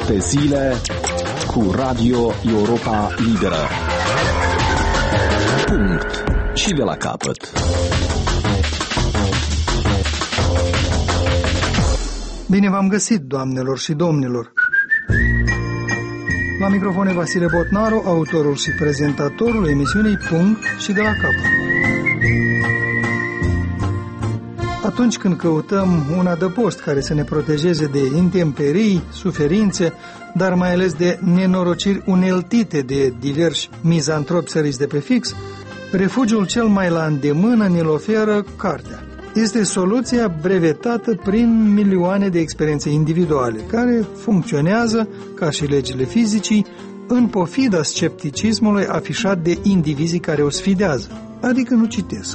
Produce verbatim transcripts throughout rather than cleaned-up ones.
șapte zile cu Radio Europa Liberă. Punct. Și de la capăt. Bine v-am găsit, doamnelor și domnilor. La microfone Vasile Botnaru, autorul și prezentatorul emisiunii Punct și de la capăt. Atunci când căutăm un adăpost care să ne protejeze de intemperii, suferințe, dar mai ales de nenorociri uneltite de diversi mizantropi săriți de pe fix, refugiul cel mai la îndemână ne-l oferă cartea. Este soluția brevetată prin milioane de experiențe individuale, care funcționează, ca și legile fizicii, în pofida scepticismului afișat de indivizii care o sfidează, adică nu citesc.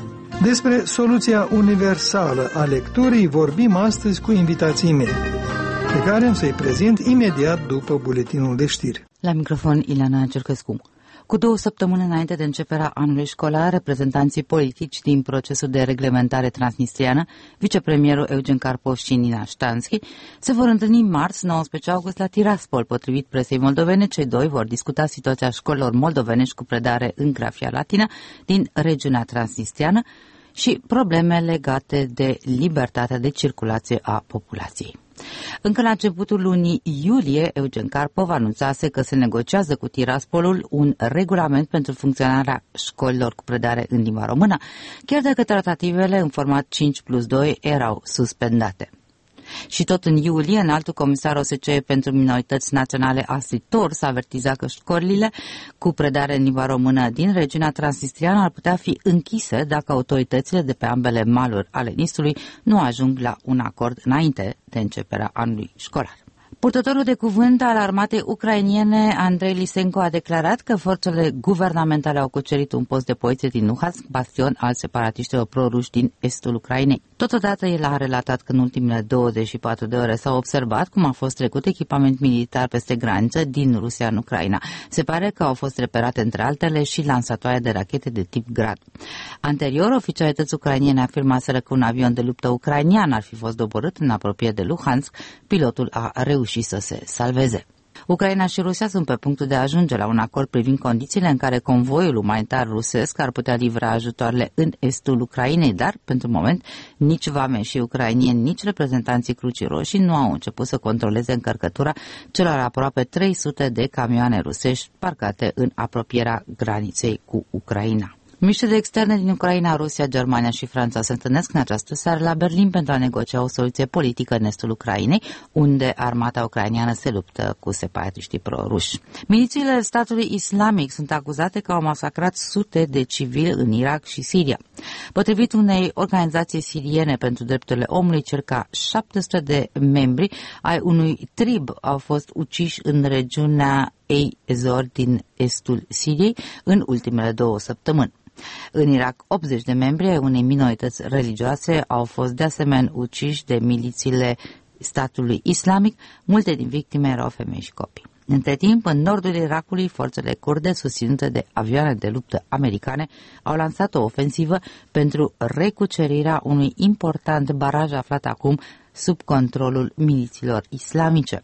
Despre soluția universală a lecturii vorbim astăzi cu invitații mei, pe care am să-i prezint imediat după buletinul de știri. La microfon Ileana Cercescu. Cu două săptămâni înainte de începerea anului școlar, reprezentanții politici din procesul de reglementare transnistriană, vicepremierul Eugen Karpov și Nina Ștanski, se vor întâlni marți, nouăsprezece august, la Tiraspol. Potrivit presei moldovene, cei doi vor discuta situația școlilor moldovenești cu predare în grafia latină din regiunea transnistriană și probleme legate de libertatea de circulație a populației. Încă la începutul lunii iulie, Eugen Karpov anunțase că se negociază cu Tiraspolul un regulament pentru funcționarea școlilor cu predare în limba română, chiar dacă tratativele în format cinci plus doi erau suspendate. Și tot în iulie, înaltul comisar O S C E pentru minorități naționale Astrid Thors avertiza că școlile cu predare în limba română din regiunea transnistriană ar putea fi închise dacă autoritățile de pe ambele maluri ale Nistrului nu ajung la un acord înainte de începerea anului școlar. Purtătorul de cuvânt al armatei ucrainiene, Andrei Lisenko, a declarat că forțele guvernamentale au cucerit un post de poliție din Luhansk, bastion al separatiștilor proruși din estul Ucrainei. Totodată, el a relatat că în ultimele douăzeci și patru de ore s-a observat cum a fost trecut echipament militar peste graniță din Rusia în Ucraina. Se pare că au fost reperate între altele și lansatoare de rachete de tip Grad. Anterior, oficialități ucrainiene afirmaseră că un avion de luptă ucrainian ar fi fost doborât în apropiere de Luhansk. Pilotul a reușit și să se salveze. Ucraina și Rusia sunt pe punctul de a ajunge la un acord privind condițiile în care convoiul umanitar rusesc ar putea livra ajutoarele în estul Ucrainei, dar, pentru moment, nici vameși și ucrainieni, nici reprezentanții Crucii Roșii nu au început să controleze încărcătura celor aproape trei sute de camioane rusești parcate în apropierea graniței cu Ucraina. Miniștrii de externe din Ucraina, Rusia, Germania și Franța se întâlnesc în această seară la Berlin pentru a negocia o soluție politică în estul Ucrainei, unde armata ucraineană se luptă cu separatiștii proruși. Milițiile statului islamic sunt acuzate că au masacrat sute de civili în Irak și Siria. Potrivit unei organizații siriene pentru drepturile omului, circa șapte sute de membri ai unui trib au fost uciși în regiunea Ei Zor din estul Siriei în ultimele două săptămâni. În Irak, optzeci de membri ai unei minorități religioase au fost de asemenea uciși de milițiile statului islamic. Multe din victime erau femei și copii. Între timp, în nordul Irakului, forțele kurde, susținute de avioane de luptă americane, au lansat o ofensivă pentru recucerirea unui important baraj aflat acum sub controlul milițiilor islamice.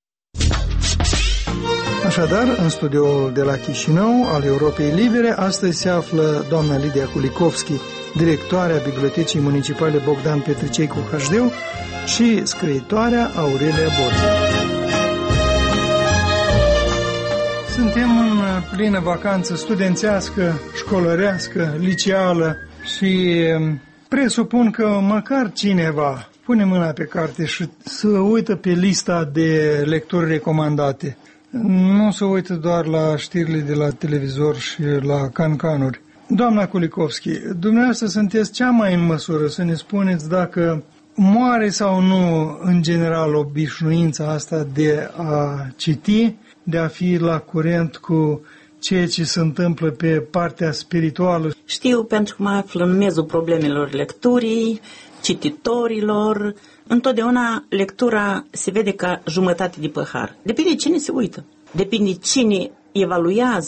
Așadar, în studioul de la Chișinău al Europei Libere, astăzi se află doamna Lidia Kulikovski, directoarea Bibliotecii Municipale Bogdan Petricei cu H D și scriitoarea Aurelia Borza. Suntem în plină vacanță studențească, școlărească, liceală și presupun că măcar cineva pune mâna pe carte și să uită pe lista de lecturi recomandate. Nu se uită doar la știrile de la televizor și la cancanuri. Doamna Kulikovski, dumneavoastră sunteți cea mai în măsură să ne spuneți dacă moare sau nu, în general, obișnuința asta de a citi, de a fi la curent cu ceea ce se întâmplă pe partea spirituală. Știu, pentru că mă aflu în mezul problemelor lecturii, cititorilor. Întotdeauna lectura se vede ca jumătate de păhar. Depinde cine se uită. Depinde cine evaluează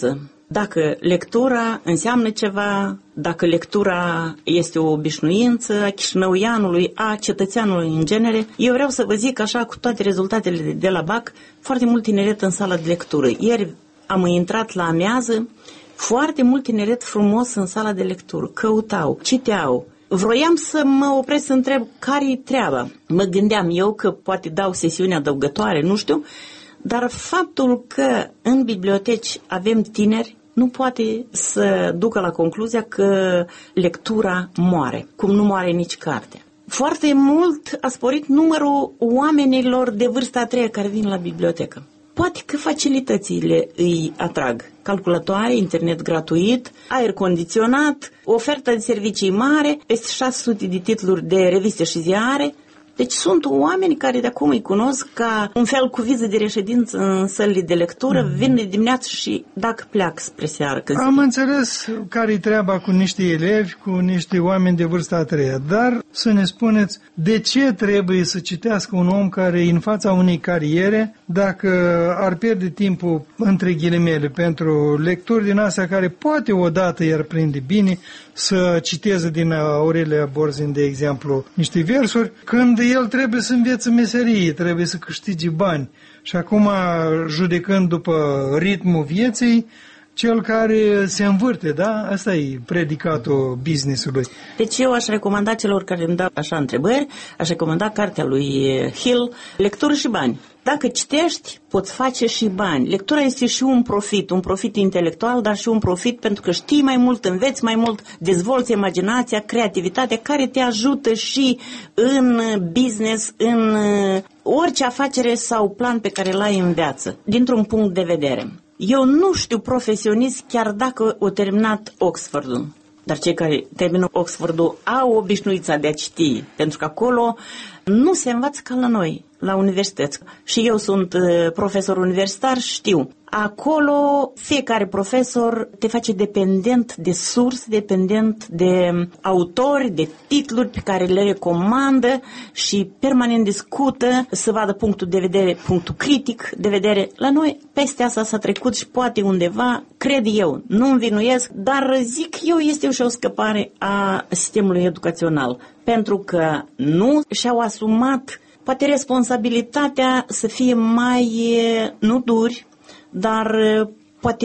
dacă lectura înseamnă ceva, dacă lectura este o obișnuință a chișinăuianului, a cetățeanului în genere. Eu vreau să vă zic așa, cu toate rezultatele de la B A C, foarte mult tineret în sala de lectură. Ieri am intrat la amiază, foarte mult tineret frumos în sala de lectură. Căutau, citeau. Vroiam să mă opresc să întreb care-i treaba. Mă gândeam eu că poate dau sesiuni adăugătoare, nu știu, dar faptul că în biblioteci avem tineri nu poate să ducă la concluzia că lectura moare, cum nu moare nici cartea. Foarte mult a sporit numărul oamenilor de vârsta a treia care vin la bibliotecă. Poate că facilitățile îi atrag. Calculatoare, internet gratuit, aer condiționat, ofertă de servicii mare, peste șase sute de titluri de reviste și ziare. Deci sunt oameni care de acum îi cunosc ca un fel cu viză de reședință în sălile de lectură, mm. vin de dimineață și dacă pleacă spre seară. Am înțeles care-i treaba cu niște elevi, cu niște oameni de vârsta a treia, dar să ne spuneți de ce trebuie să citească un om care e în fața unei cariere dacă ar pierde timpul, între ghilimele, pentru lecturi din astea care poate odată i-ar prinde bine să citeze din Aurelia Borzin, de exemplu, niște versuri, când el trebuie să învețe meserie, trebuie să câștige bani. Și acum, judecând după ritmul vieții, cel care se învârte, da? Asta e predicatul business-ului. Deci eu aș recomanda celor care îmi dau așa întrebări, aș recomanda cartea lui Hill, Lectură și bani. Dacă citești, poți face și bani. Lectura este și un profit, un profit intelectual, dar și un profit pentru că știi mai mult, înveți mai mult, dezvolți imaginația, creativitatea, care te ajută și în business, în orice afacere sau plan pe care l-ai în viață, dintr-un punct de vedere. Eu nu știu profesionist chiar dacă au terminat Oxfordul, dar cei care termină Oxfordul au obișnuința de a citi, pentru că acolo nu se învață ca la noi, la universități. Și eu sunt profesor universitar și știu. Acolo fiecare profesor te face dependent de surse, dependent de autori, de titluri pe care le recomandă și permanent discută să vadă punctul de vedere, punctul critic de vedere. La noi peste asta s-a trecut și poate undeva, cred eu, nu învinuiesc, dar zic eu este și o scăpare a sistemului educațional, pentru că nu și-au asumat poate responsabilitatea să fie mai, nu duri, dar poate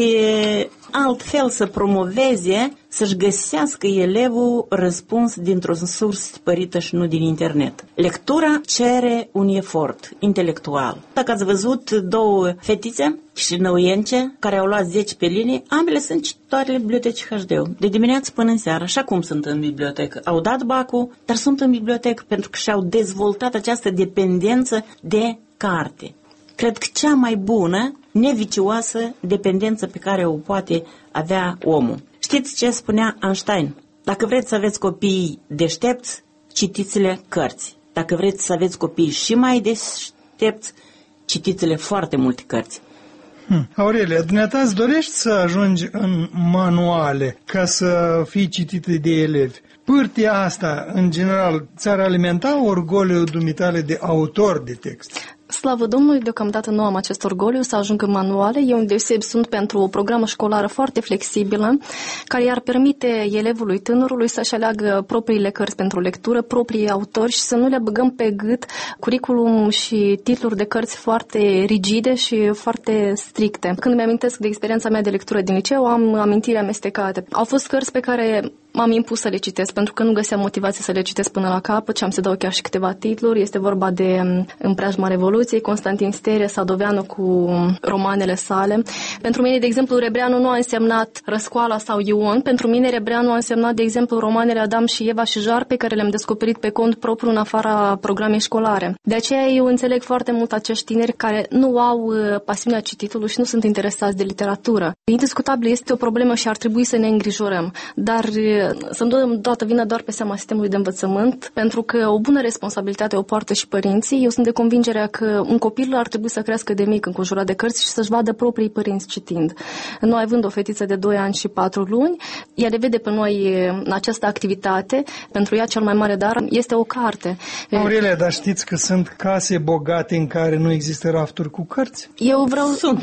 altfel să promoveze, să-și găsească elevul răspuns dintr-o sursă tipărită și nu din internet. Lectura cere un efort intelectual. Dacă ați văzut două fetițe chișinăuience care au luat zece pe linie, ambele sunt cititoarele bibliotecii H D-ul, de dimineață până în seară, așa cum sunt în bibliotecă. Au dat bacul, dar sunt în bibliotecă pentru că și-au dezvoltat această dependență de carte. Cred că cea mai bună, nevicioasă dependență pe care o poate avea omul. Știți ce spunea Einstein? Dacă vreți să aveți copii deștepți, citiți-le cărți. Dacă vreți să aveți copii și mai deștepți, citiți-le foarte multe cărți. Hmm. Aurelia, dumneata îți dorești să ajungi în manuale ca să fii citite de elevi. Pârtia asta, în general, ți-ar alimenta orgoliul dumitale de autor de text? Slavă Domnului, deocamdată nu am acest orgoliu să ajung în manuale. Eu, îndeosebi, sunt pentru o programă școlară foarte flexibilă, care i-ar permite elevului, tânărului să-și aleagă propriile cărți pentru lectură, proprii autori și să nu le băgăm pe gât curriculum și titluri de cărți foarte rigide și foarte stricte. Când îmi amintesc de experiența mea de lectură din liceu, am amintiri amestecate. Au fost cărți pe care m-am impus să le citesc, pentru că nu găseam motivație să le citesc până la capăt și am să dau chiar și câteva titluri. Este vorba de În preajma Revoluției, Constantin Sterie, Sadoveanu cu romanele sale. Pentru mine, de exemplu, Rebreanu nu a însemnat Răscoala sau Ion. Pentru mine, Rebreanu a însemnat, de exemplu, romanele Adam și Eva și Jar, pe care le-am descoperit pe cont propriu în afara programei școlare. De aceea eu înțeleg foarte mult acești tineri care nu au pasiunea cititului și nu sunt interesați de literatură. Indiscutabil este o problemă și ar trebui să ne îngrijorăm, dar să-mi dăm toată vina doar pe seama sistemului de învățământ, pentru că o bună responsabilitate o poartă și părinții. Eu sunt de convingerea că un copil ar trebui să crească de mic înconjurat de cărți și să-și vadă proprii părinți citind. Noi, având o fetiță de doi ani și patru luni, ea le vede pe noi în această activitate. Pentru ea cel mai mare dar este o carte. Aurelia, dar știți că sunt case bogate în care nu există rafturi cu cărți? Eu vreau... Sunt.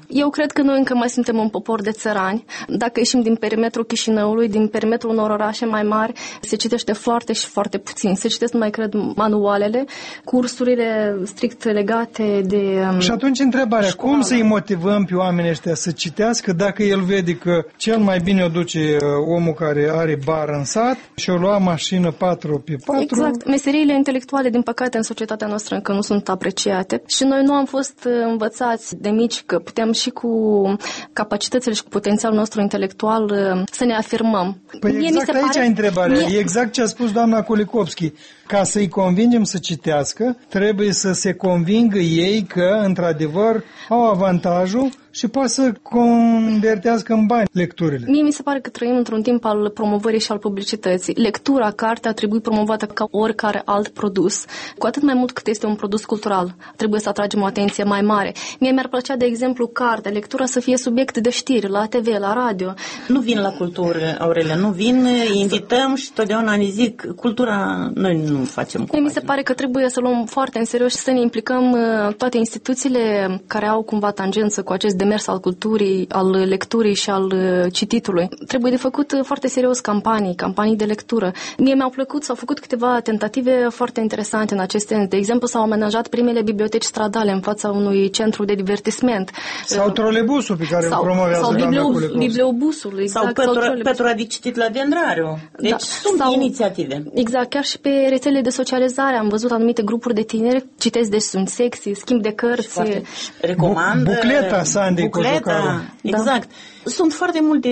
Eu cred că noi încă mai suntem un popor de țărani. Dacă ieșim din perimetrul Chișinăului, din perimetrul unor orașe mai mari, se citește foarte și foarte puțin. Se citesc, mai cred, manualele, cursurile strict legate de Și atunci întrebarea, școală. Cum să-i motivăm pe oamenii ăștia să citească dacă el vede că cel mai bine o duce omul care are bar în sat și o lua mașină patru pe patru? Exact. Meseriile intelectuale, din păcate, în societatea noastră încă nu sunt apreciate și noi nu am fost învățați de mici că putem și cu capacitățile și cu potențialul nostru intelectual să ne afirmăm. Păi Mie exact mi se aici pare... e întrebarea. Mie... E exact ce a spus doamna Kulikovski. Ca să-i convingem să citească, trebuie să se convingă ei că, într-adevăr, au avantajul și poate să convertească în bani lecturile. Mie mi se pare că trăim într-un timp al promovării și al publicității. Lectura, cartea, trebuie promovată ca oricare alt produs. Cu atât mai mult cât este un produs cultural. Trebuie să atragem o atenție mai mare. Mie mi-ar plăcea, de exemplu, cartea, lectura să fie subiect de știri, la T V, la radio. Nu vin la cultură, Aurelia, nu vin, invităm și totdeauna ne zic, cultura noi nu facem. Mie mi se pare că trebuie să luăm foarte în serios și să ne implicăm toate instituțiile care au cumva tangență cu acest demers al culturii, al lecturii și al cititului. Trebuie de făcut foarte serios campanii, campanii de lectură. Mie mi-au plăcut, s-au făcut câteva tentative foarte interesante în acest sens. De exemplu, s-au amenajat primele biblioteci stradale în fața unui centru de divertisment. Sau trolebusul pe care sau, îl promovează sau doamna bibleu, Kulikovski. bibliobusul, exact. Sau, Petru, sau Petru de citit la Dendrariu. Deci da, sunt sau, inițiative. Exact, chiar și pe rețelele de socializare am văzut anumite grupuri de tineri, citesc, deci sunt sexy, schimb de cărți. Recomand. Bucleta Sandy Bucleta, exact. Da. Sunt foarte multe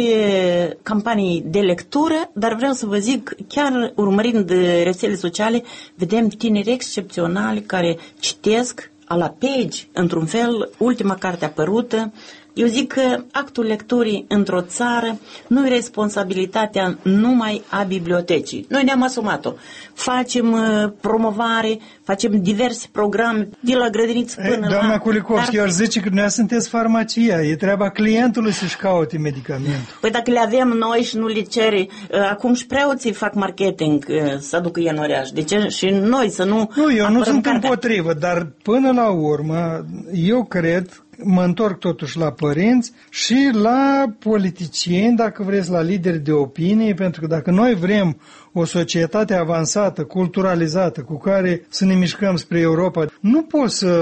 campanii de lectură, dar vreau să vă zic, chiar urmărind rețele sociale, vedem tineri excepționali care citesc a la page, într-un fel, ultima carte apărută. Eu zic că actul lecturii într-o țară nu e responsabilitatea numai a bibliotecii. Noi ne-am asumat-o. Facem uh, promovare, facem diverse programe de la grădiniță până Ei, la... Doamna Kulikovski, dar... eu aș zice că dumneavoastră sunteți farmacia. E treaba clientului să-și caute medicamentul. Păi dacă le avem noi și nu le cere, uh, acum și preoții fac marketing uh, să aducă ei în oraș. De ce? Și noi să nu... Nu, eu nu sunt cartea. împotrivă, dar până la urmă, eu cred... Mă întorc totuși la părinți și la politicieni, dacă vreți, la lideri de opinie, pentru că dacă noi vrem o societate avansată, culturalizată, cu care să ne mișcăm spre Europa, nu poți să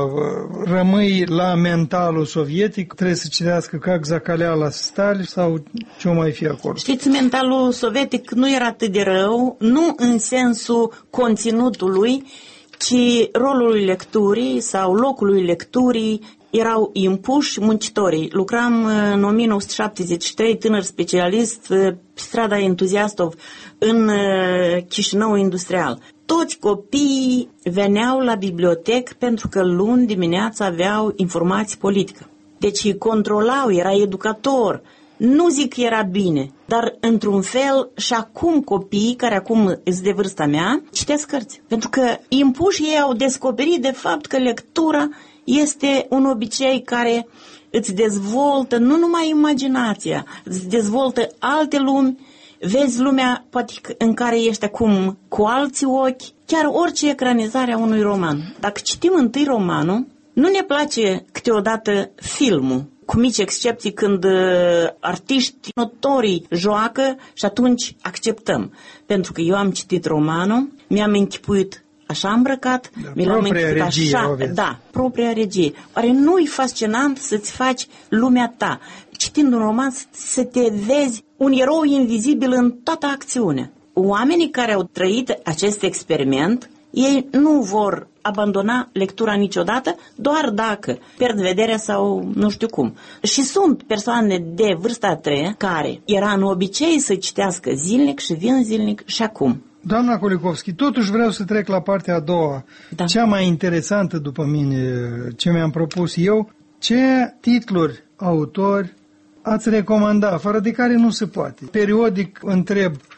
rămâi la mentalul sovietic, trebuie să citească ca Zacaleala Stalin sau ce o mai fi acolo. Știți, mentalul sovietic nu era atât de rău, nu în sensul conținutului, ci rolului lecturii sau locului lecturii erau impuși muncitorii. Lucram în o mie nouă sute șaptezeci și trei, tânăr specialist, pe strada Entuziastov, în Chișinău industrial. Toți copiii veneau la bibliotec pentru că luni dimineața aveau informații politică. Deci îi controlau, era educator. Nu zic că era bine, dar într-un fel și acum copiii, care acum sunt de vârsta mea, citesc cărți. Pentru că impuși ei au descoperit de fapt că lectura este un obicei care îți dezvoltă nu numai imaginația, îți dezvoltă alte lumi, vezi lumea poate în care ești acum cu alții ochi, chiar orice ecranizare a unui roman. Dacă citim întâi romanul, nu ne place câteodată filmul, cu mici excepții când uh, artiști notorii joacă și atunci acceptăm. Pentru că eu am citit romanul, mi-am închipuit așa îmbrăcat, da, mi l-am închipuit regie, așa, da, propria regie. Oare nu-i fascinant să-ți faci lumea ta? Citind un roman să te vezi un erou invizibil în toată acțiunea. Oamenii care au trăit acest experiment, ei nu vor abandona lectura niciodată, doar dacă pierd vederea sau nu știu cum. Și sunt persoane de vârsta a treia care era în obicei să citească zilnic și vin zilnic și acum. Doamna Kulikovski, totuși vreau să trec la partea a doua, da. Cea mai interesantă după mine, ce mi-am propus eu, ce titluri, autori ați recomanda, fără de care nu se poate. Periodic întreb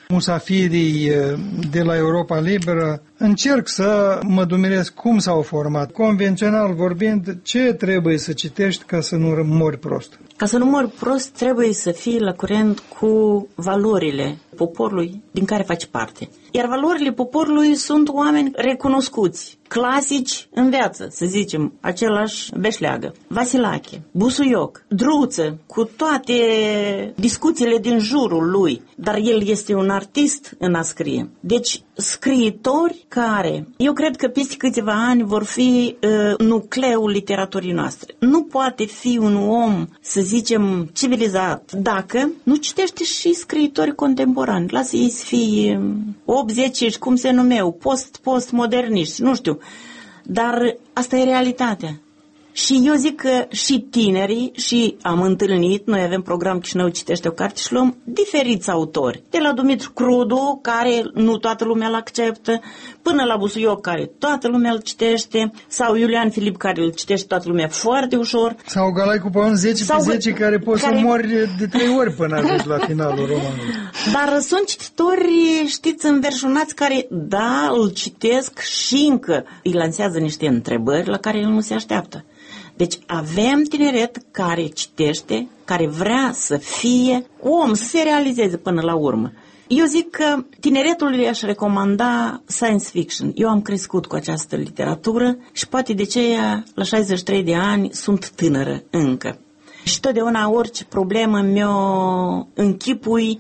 musafirii de la Europa Liberă, încerc să mă dumiresc cum s-au format. Convențional vorbind, ce trebuie să citești ca să nu mori prost? Ca să nu mori prost, trebuie să fii la curent cu valorile poporului din care faci parte. Iar valorile poporului sunt oameni recunoscuți, clasici în viață, să zicem, același Beșleagă, Vasilache, Busuioc, Druță, cu toate discuțiile din jurul lui, dar el este un artist în a scrie. Deci, scriitori care, eu cred că peste câteva ani vor fi uh, nucleul literaturii noastre. Nu poate fi un om, să zicem, civilizat dacă nu citește și scriitori contemporani. Lasă ei să fie optzeci, cum se numeau, post-postmoderniști, nu știu. Dar asta e realitatea. Și eu zic că și tinerii, și am întâlnit, noi avem program Chișinău citește o carte și luăm diferiți autori. De la Dumitru Crudu, care nu toată lumea îl acceptă, până la Busuioc, care toată lumea îl citește, sau Iulian Filip, care îl citește toată lumea foarte ușor. Sau Galaicu Paun zece pe zece, care poți care... să mori de trei ori până ajungi la finalul romanului. Dar sunt cititori, știți, înverșunați, care, da, îl citesc și încă îi lansează niște întrebări la care el nu se așteaptă. Deci avem tineret care citește, care vrea să fie om, să se realizeze până la urmă. Eu zic că tineretul i-aș recomanda science fiction. Eu am crescut cu această literatură și poate de aceea, la șaizeci și trei de ani, sunt tânără încă. Și totdeauna orice problemă mi-o închipui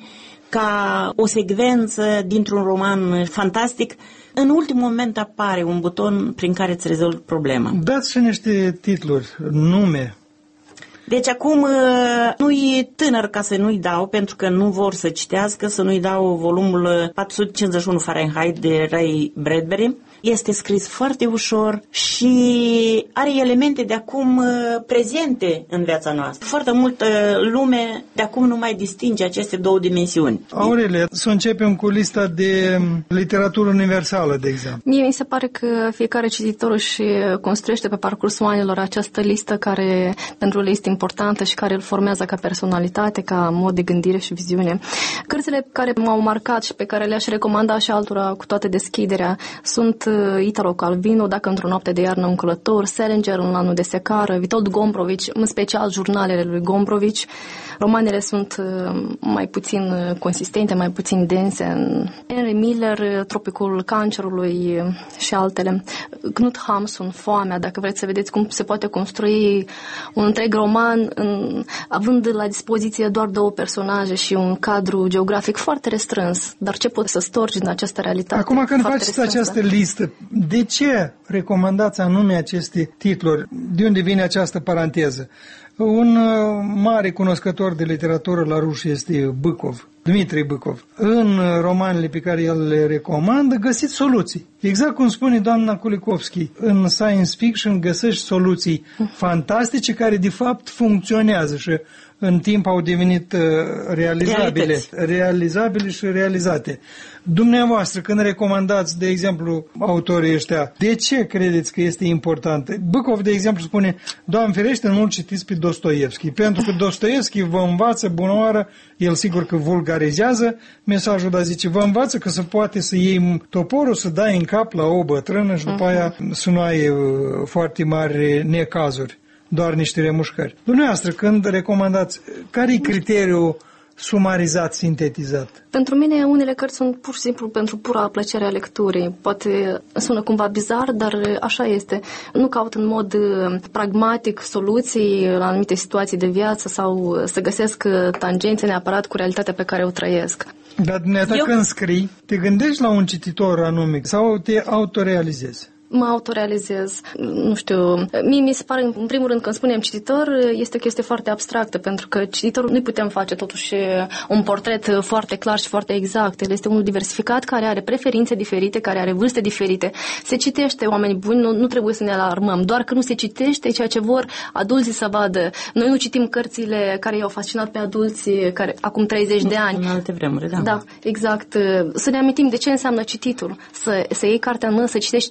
ca o secvență dintr-un roman fantastic. În ultimul moment apare un buton prin care îți rezolvi problema. Dați și niște titluri, nume. Deci acum nu e tânăr ca să nu-i dau, pentru că nu vor să citească, să nu-i dau volumul patru sute cincizeci și unu Fahrenheit de Ray Bradbury. Este scris foarte ușor și are elemente de acum prezente în viața noastră. Foarte multă lume de acum nu mai distinge aceste două dimensiuni. Aurelia, să începem cu lista de literatură universală, de exemplu. Mie mi se pare că fiecare cititor își construiește pe parcursul anilor această listă care pentru el este importantă și care îl formează ca personalitate, ca mod de gândire și viziune. Cărțile care m-au marcat și pe care le-aș recomanda și altora cu toată deschiderea sunt Italo Calvino, Dacă într-o noapte de iarnă un călător, Salinger, Un anul de secară, Witold Gombrowicz, în special jurnalele lui Gombrowicz. Romanele sunt mai puțin consistente, mai puțin dense. Henry Miller, Tropicul cancerului și altele. Knut Hamsun, Foamea, dacă vreți să vedeți cum se poate construi un întreg roman în, având la dispoziție doar două personaje și un cadru geografic foarte restrâns. Dar ce poți să storci din această realitate? Acum când faceți restrânsă? Această listă, de ce recomandați anume aceste titluri? De unde vine această paranteză? Un mare cunoscător de literatură la ruși este Bâcov, Dmitri Bâcov. În romanele pe care el le recomandă găsiți soluții. Exact cum spune doamna Kulikovski, în science fiction găsești soluții fantastice care de fapt funcționează și în timp au devenit uh, realizabile, Realități. realizabile și realizate. Dumneavoastră, când recomandați, de exemplu, autorii ăștia, de ce credeți că este important? Bâcov, de exemplu, spune, Doamne ferește, nu citiți pe Dostoievski, pentru că Dostoievski vă învață bună oară, el sigur că vulgarizează mesajul, dar zice, vă învață că se poate să iei toporul, să dai în cap la o bătrână și după aia să nu ai uh, foarte mari necazuri, doar niște remușcări. Dumneavoastră, când recomandați, care e criteriul sumarizat, sintetizat? Pentru mine, unele cărți sunt pur și simplu pentru pura plăcere a lecturii. Poate sună cumva bizar, dar așa este. Nu caut în mod pragmatic soluții la anumite situații de viață sau să găsesc tangențe neapărat cu realitatea pe care o trăiesc. Dar dumneata Eu... când scrii, te gândești la un cititor anume sau te autorealizezi? Mă autorealizez. Nu știu, mie mi se pare, în primul rând, când spunem cititor, este o chestie foarte abstractă, pentru că cititorul nu putem face totuși un portret foarte clar și foarte exact. El este unul diversificat, care are preferințe diferite, care are vârste diferite. Se citește, oameni buni, nu, nu trebuie să ne alarmăm, doar că nu se citește ceea ce vor adulții să vadă. Noi nu citim cărțile care i-au fascinat pe adulții care acum treizeci de ani. În alte vremuri, da. Da, exact. Să ne amintim de ce înseamnă cititul. Să, să iei cartea în mână, să citești cinci zece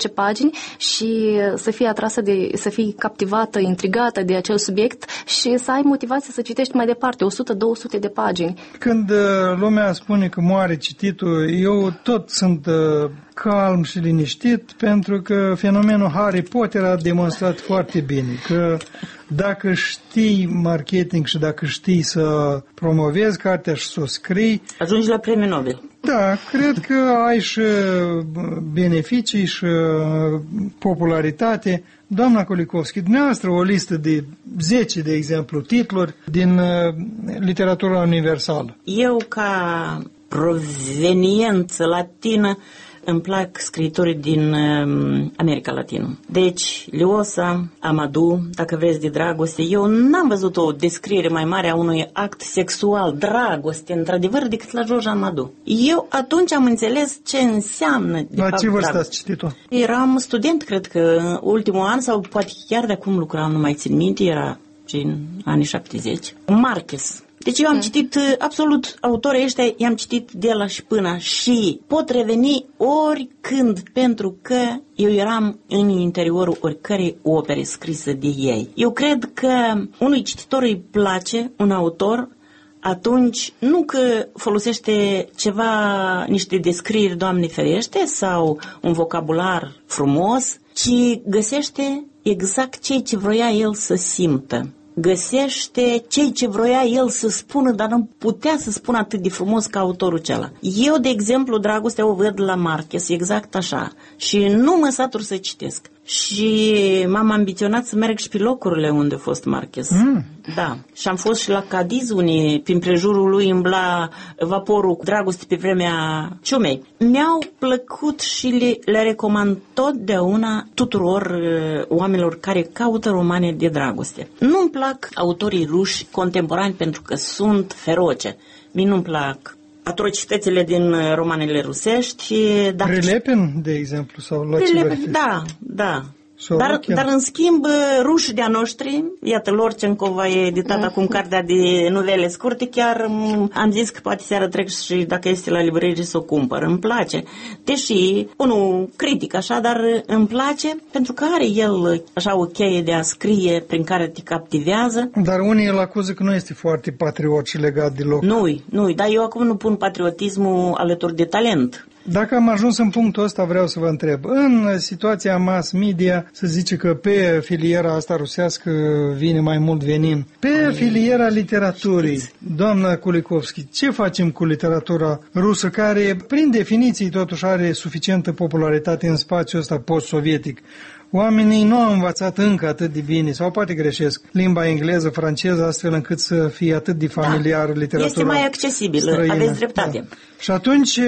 zece pagini și să fii atrasă, de, să fii captivată, intrigată de acel subiect și să ai motivație să citești mai departe, o sută două sute de pagini. Când lumea spune că moare cititul, eu tot sunt calm și liniștit, pentru că fenomenul Harry Potter a demonstrat foarte bine că dacă știi marketing și dacă știi să promovezi cartea și să o scrii, ajungi la premiul Nobel. Da, cred că ai și beneficii și popularitate. Doamna Kulikovski, dumneavoastră o listă de zece, de exemplu, titluri din literatura universală. Eu, ca proveniență latină, îmi plac scriitorii din uh, America Latină. Deci, Liosa, Amadou, dacă vreți, de dragoste. Eu n-am văzut o descriere mai mare a unui act sexual, dragoste, într-adevăr, decât la George Amadou. Eu atunci am înțeles ce înseamnă, de la fapt, ce vârstă dragoste. ați citit-o? Eram student, cred că, ultimul an, sau poate chiar de acum lucram, nu mai țin minte, era în anii șaptezeci. Marquez. Deci eu am citit absolut autorii ăștia, i-am citit de la și până și pot reveni oricând, pentru că eu eram în interiorul oricărei opere scrise de ei. Eu cred că unui cititor îi place un autor atunci nu că folosește ceva, niște descrieri, Doamne ferește, sau un vocabular frumos, ci găsește exact ceea ce vroia el să simtă. Găsește ceea ce vroia el să spună, dar nu putea să spună atât de frumos ca autorul acela. Eu, de exemplu, dragostea o văd la Marquez, exact așa. Și nu mă satur să citesc. Și m-am ambiționat să merg și pe locurile unde a fost Marquez. Mm. Da. Și am fost și la Cadiz, unii, prin prejurul lui îmbla vaporul cu dragoste pe vremea ciumei. Mi-au plăcut și le, le recomand totdeauna tuturor uh, oamenilor care caută romane de dragoste. Nu-mi plac autorii ruși contemporani pentru că sunt feroce. Mie nu-mi plac atrocitățile din romanele rusești. Dacă... Prilepin, de exemplu, sau la Prilepin, da, da. Dar, dar în schimb, rușii de-a noștri, iată, Lorcenkova e editat acum cartea de novele scurte, chiar am zis că poate seara trec și dacă este la librărie să o cumpăr, îmi place. Deși, unul critic așa, dar îmi place pentru că are el așa o cheie de a scrie prin care te captivează. Dar unii îl acuză că nu este foarte patriot și legat deloc. Nu-i, nu-i, dar eu acum nu pun patriotismul alături de talent. Dacă am ajuns în punctul ăsta, vreau să vă întreb. În situația mass media, se zice că pe filiera asta rusească vine mai mult venin. Pe filiera literaturii, doamna Kulikovski, ce facem cu literatura rusă, care, prin definiții, totuși are suficientă popularitate în spațiul ăsta post-sovietic? Oamenii nu au învățat încă atât de bine, sau poate greșesc, limba engleză, franceză, astfel încât să fie atât de familiar, da, literatura este mai accesibilă, străină. Aveți dreptate. Da. Și atunci,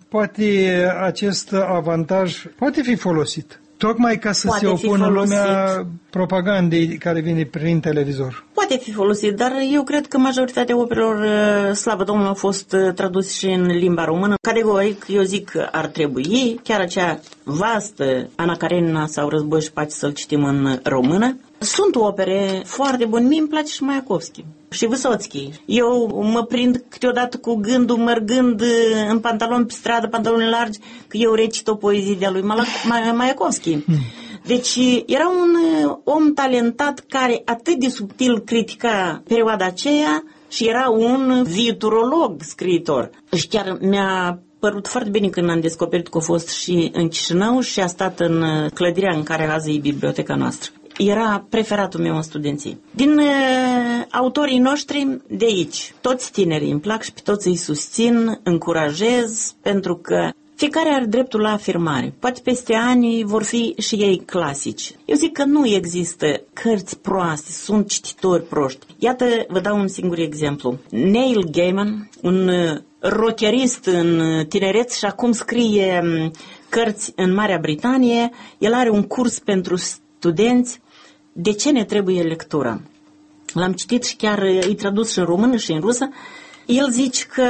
poate acest avantaj poate fi folosit, tocmai ca să poate se opună lumea propagandei care vine prin televizor. Poate fi folosit, dar eu cred că majoritatea operelor, slavă Domnului, au fost traduse și în limba română. Categoric, eu zic că ar trebui, chiar acea vastă Ana Karenina sau Război și Pace, să-l citim în română. Sunt opere foarte bune, mie îmi place și Mayakovski și Vysotski. Eu mă prind câteodată cu gândul, mergând în pantaloni pe stradă, pantaloni largi, că eu recit o poezie de-a lui Mayakovski. Deci era un om talentat care atât de subtil critica perioada aceea și era un viitorolog scriitor. Și chiar mi-a părut foarte bine când am descoperit că a fost și în Chișinău și a stat în clădirea în care azi e biblioteca noastră. Era preferatul meu în studenție. Din uh, autorii noștri de aici, toți tinerii îmi plac și pe toți îi susțin, încurajez, pentru că fiecare are dreptul la afirmare. Poate peste ani vor fi și ei clasici. Eu zic că nu există cărți proaste, sunt cititori proști. Iată, vă dau un singur exemplu. Neil Gaiman, un rockerist în tinereț și acum scrie cărți în Marea Britanie, el are un curs pentru studenți. De ce ne trebuie lectura? L-am citit și chiar îi tradus și în română și în rusă. El zice că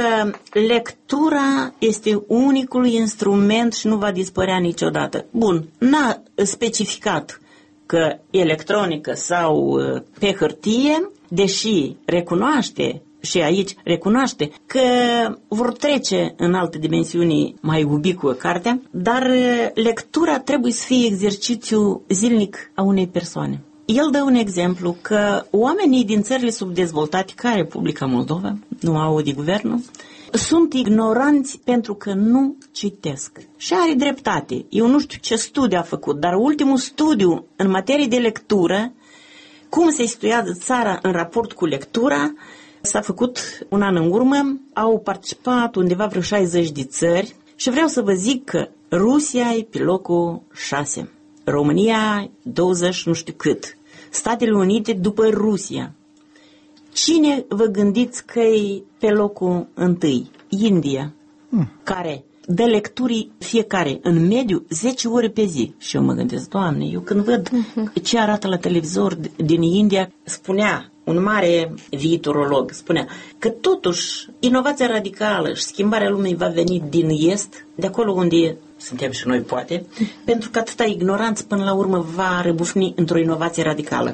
lectura este unicul instrument și nu va dispărea niciodată. Bun, n-a specificat că electronică sau pe hârtie, deși recunoaște și aici recunoaște că vor trece în alte dimensiuni mai ubicuă cartea, dar lectura trebuie să fie exercițiu zilnic a unei persoane. El dă un exemplu că oamenii din țările subdezvoltate, ca Republica Moldova, nu au de guvernul, sunt ignoranți pentru că nu citesc. Și are dreptate. Eu nu știu ce studiu a făcut, dar ultimul studiu în materie de lectură, cum se situează țara în raport cu lectura, s-a făcut un an în urmă, au participat undeva vreo șaizeci de țări și vreau să vă zic că Rusia e pe locul șase, România douăzeci nu știu cât, Statele Unite după Rusia. Cine vă gândiți că e pe locul întâi? India, hmm. care dă lecturii fiecare, în mediu, zece ore pe zi. Și eu mă gândesc, Doamne, eu când văd uh-huh. ce arată la televizor din India, spunea un mare viitorolog, spunea că totuși inovația radicală și schimbarea lumii va veni din est, de acolo unde suntem și noi poate, pentru că atâta ignoranță până la urmă va răbufni într-o inovație radicală.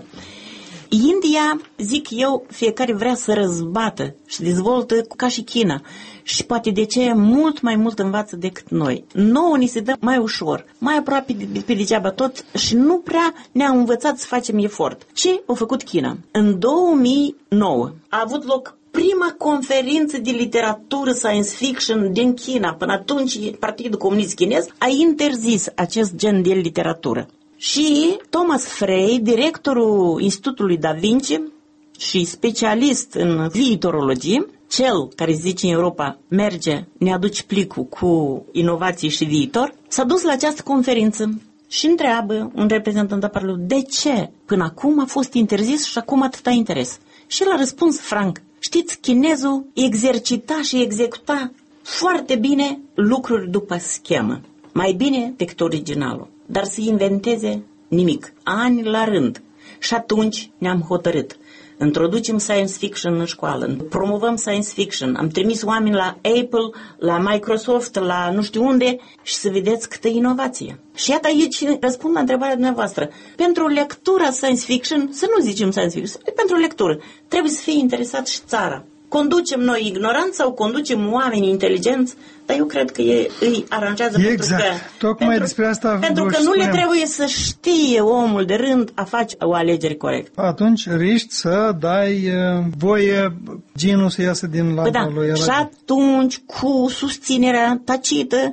India, zic eu, fiecare vrea să răzbată și dezvoltă ca și China. Și poate de ce mult mai mult învață decât noi. Nouă ni se dă mai ușor, mai aproape de, pe degeaba tot și nu prea ne-au învățat să facem efort. Ce a făcut China? În două mii nouă a avut loc prima conferință de literatură science fiction din China. Până atunci Partidul Comunist Chinez a interzis acest gen de literatură. Și Thomas Frey, directorul Institutului Da Vinci și specialist în viitorologie, cel care zice în Europa, merge, ne aduce plicul cu inovații și viitor, s-a dus la această conferință și întreabă un reprezentant al Parlamentului, de ce până acum a fost interzis și acum atâta interes? Și el a răspuns franc, știți, chinezul exercita și executa foarte bine lucruri după schemă, mai bine decât originalul, dar să inventeze nimic, ani la rând. Și atunci ne-am hotărât. Introducem science fiction în școală, promovăm science fiction, am trimis oameni la Apple, la Microsoft, la nu știu unde și să vedeți câtă inovație. Și iată aici răspund la întrebarea dumneavoastră. Pentru lectura science fiction, să nu zicem science fiction, pentru lectură, trebuie să fie interesat și țara. Conducem noi ignoranță sau conducem oameni inteligenți, dar eu cred că e, îi aranjează exact. pentru că, Tocmai pentru, despre asta pentru că nu spuneam. le trebuie să știe omul de rând a face o alegere corectă. Atunci riști să dai uh, voie genul să iasă din lampa da. lui. Și atunci, cu susținerea tacită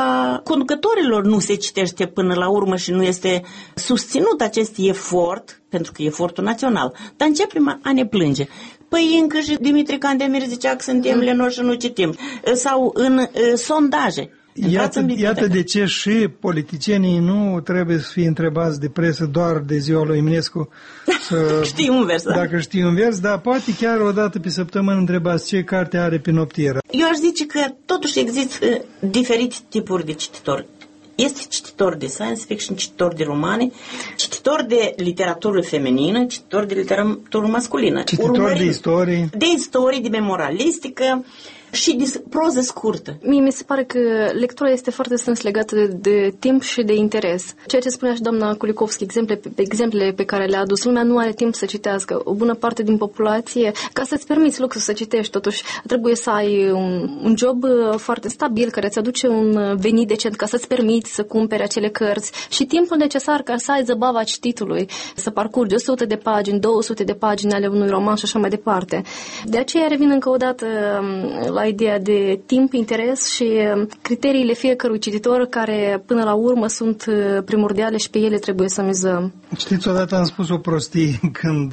a conducătorilor, nu se citește până la urmă și nu este susținut acest efort, pentru că e efortul național. Dar începem a ne plânge. Păi încă și Dimitrie Cantemir zicea că suntem lenoși și nu citim. Sau în uh, sondaje. Iată, iată de ce și politicienii nu trebuie să fie întrebați de presă doar de ziua lui Eminescu. Să, știi un vers, da? Dacă știi un vers, dar poate chiar o dată pe săptămână întrebați ce carte are pe noptieră. Eu aș zice că totuși există uh, diferite tipuri de cititori. Este cititor de science fiction, cititor de romane, cititor de literatură feminină, cititor de literatură masculină. Cititor Urmărim, de istorie. De istorie, de memoralistică și de proză scurtă. Mie mi se pare că lectura este foarte strâns legată de, de timp și de interes. Ceea ce spunea și doamna Kulikovski, exemple, exemplele pe care le-a adus, lumea nu are timp să citească. O bună parte din populație, ca să-ți permiți luxul să citești, totuși trebuie să ai un, un job foarte stabil, care îți aduce un venit decent, ca să-ți permiți să cumperi acele cărți și timpul necesar ca să ai zăbava cititului, să parcurgi o sută de pagini, două sute de pagini ale unui roman și așa mai departe. De aceea revin încă o dată la ideea de timp, interes și criteriile fiecărui cititor care până la urmă sunt primordiale și pe ele trebuie să mizăm. Știți, odată am spus o prostie când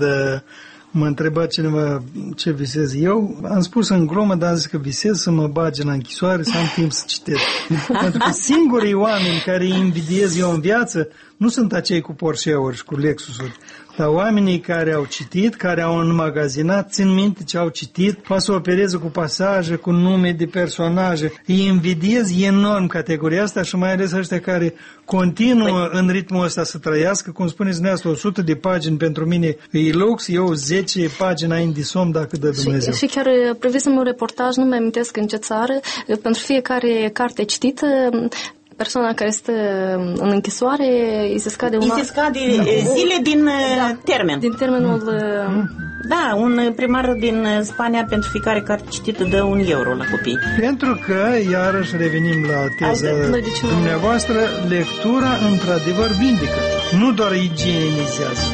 mă întreba cineva ce visez eu. Am spus în glumă, dar am zis că visez să mă bage în închisoare, să am timp să citesc. Pentru că singurii oameni care îi invidiez eu în viață nu sunt acei cu Porsche-uri și cu Lexus-uri, dar oamenii care au citit, care au înmagazinat, țin minte ce au citit, poate să opereze cu pasaje, cu nume de personaje. Îi invidiez enorm categoria asta și mai ales ăștia care continuă în ritmul ăsta să trăiască. Cum spuneți dumneavoastră, o sută de pagini pentru mine e lux, eu zece pagini înainte de somn dacă dă Dumnezeu. Și, și chiar privisem un reportaj, nu mai amintesc în ce țară, pentru fiecare carte citită, persoana care stă în închisoare, îi se scade, îi se scade zile din termen. Din termenul Da, un primar din Spania pentru fiecare carte citită dă un euro la copii. Pentru că, iarăși revenim la teza dumneavoastră, lectura într-adevăr vindică, nu doar igienizează.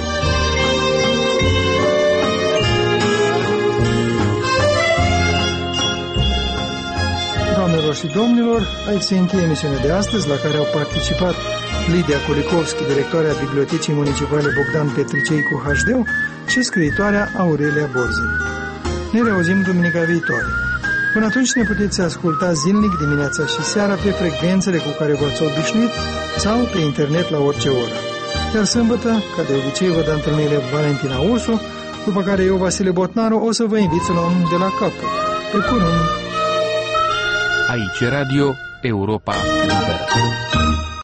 Doamnelor și domnilor, aici se încheie emisiunea de astăzi, la care au participat Lidia Kulikovski, directoarea Bibliotecii Municipale Bogdan Petricei cu H D și scriitoarea Aurelia Borzei. Ne reauzim duminica viitoare. Până atunci ne puteți asculta zilnic dimineața și seara pe frecvențele cu care v-ați obișnuit sau pe internet la orice oră. Iar sâmbătă, ca de obicei, vă dă întâlnire Valentina Ursu, după care eu, Vasile Botnaru, o să vă invit să luăm de la capăt. Pe curând! Aici Radio Europa Liberă.